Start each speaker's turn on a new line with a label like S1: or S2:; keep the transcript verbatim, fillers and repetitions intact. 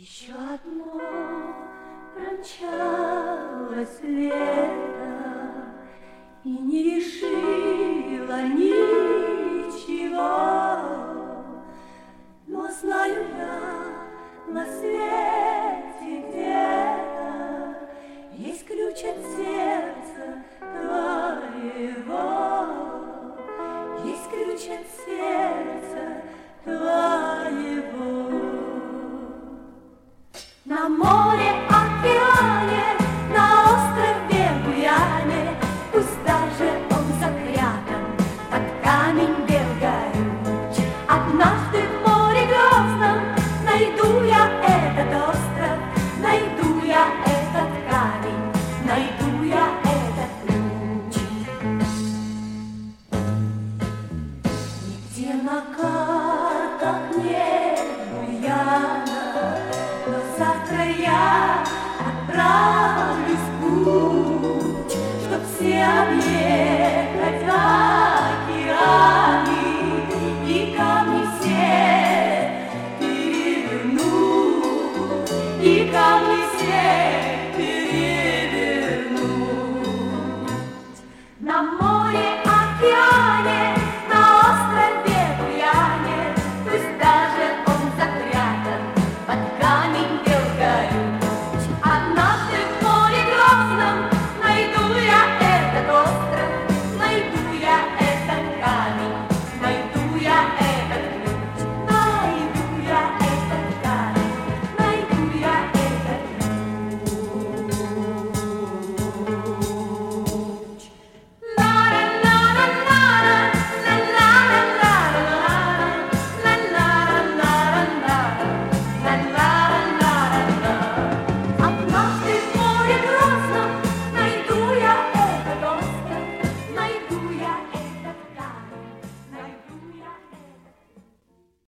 S1: Еще одно промчалось лето и не решила ничего, но знаю я, на свете где-то есть ключ от сердца твоего, есть ключ от сердца твоего. На море, океане, на острове Гуяне, пусть даже он запрятан под камень бел горюч, однажды в море грозном найду я этот остров, найду я этот камень, найду я этот ключ. Нигде на картах нет Гуяна, но завтра я отправлюсь в путь, чтоб все объехать океаны и камни все перевернуть, и камни все